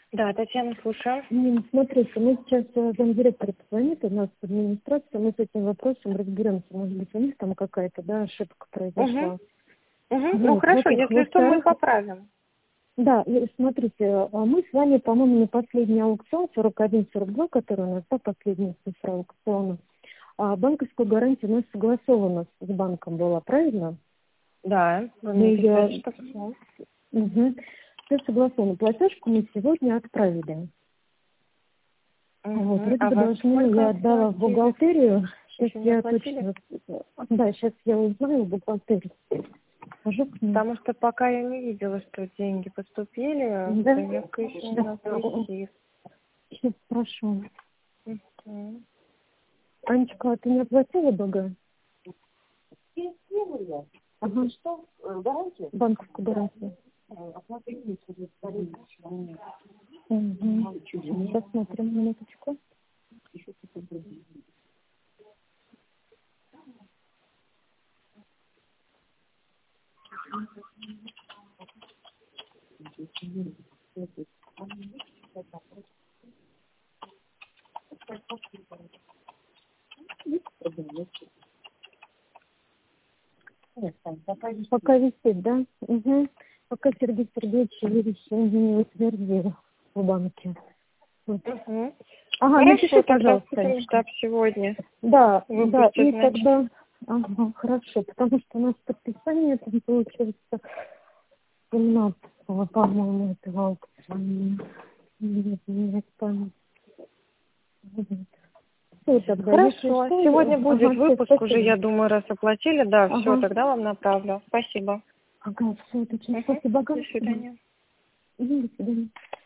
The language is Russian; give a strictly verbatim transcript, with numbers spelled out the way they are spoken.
Да, Татьяна, слушаю. М, Смотрите, мы сейчас э, замдиректора позвонит, у нас администрация, мы с этим вопросом разберемся. Может быть, у них там какая-то, да, ошибка Угу. произошла. Угу. Ну Вот, хорошо, во-первых. если что, мы Во-вторых, поправим. да, и смотрите, а мы с вами, по-моему, на последний аукцион сорок один сорок два, который у нас, да, последняя цифра аукциона, а банковскую гарантию у нас согласована с банком была, правильно? Да, вы Мы мне ее... писали, что все. Угу. Все согласовано. Платежку мы сегодня отправили. Вот, Угу. вроде А бы вас должны, я сколько отдала в оплатили? бухгалтерию. Сейчас Еще не я оплатили? точно... Да, сейчас я узнаю в бухгалтерию. Скажу к ним. Потому что пока я не видела, что деньги поступили, Да? заявка еще у Да. нас висит. Сейчас спрошу. Угу. Анечка, а ты не оплатила БГ? Ага. Что? Э, Гарантия? Банковскую гарантию. Оплата есть. Угу. Сейчас смотрим, минуточку. Пока висит, да? Угу. Пока Сергей Сергеевич решение не утвердил в банке. Вот. Угу. Ага, Хорошо, напиши, тогда пожалуйста, будем Анечка. ждать сегодня. Да, да, Выпустят, и значит. тогда... Ага, хорошо, потому что у нас подписание там получается семнадцатого, по-моему, этого аукциона. Нет, нет, память. Все, тогда, если Хорошо, что... сегодня будет Ага, все, выпуск уже, спасибо. я думаю, раз оплатили, да, все, Ага, тогда вам направлю. Спасибо. ага, все, это очень Угу. спасибо. До свидания. До свидания.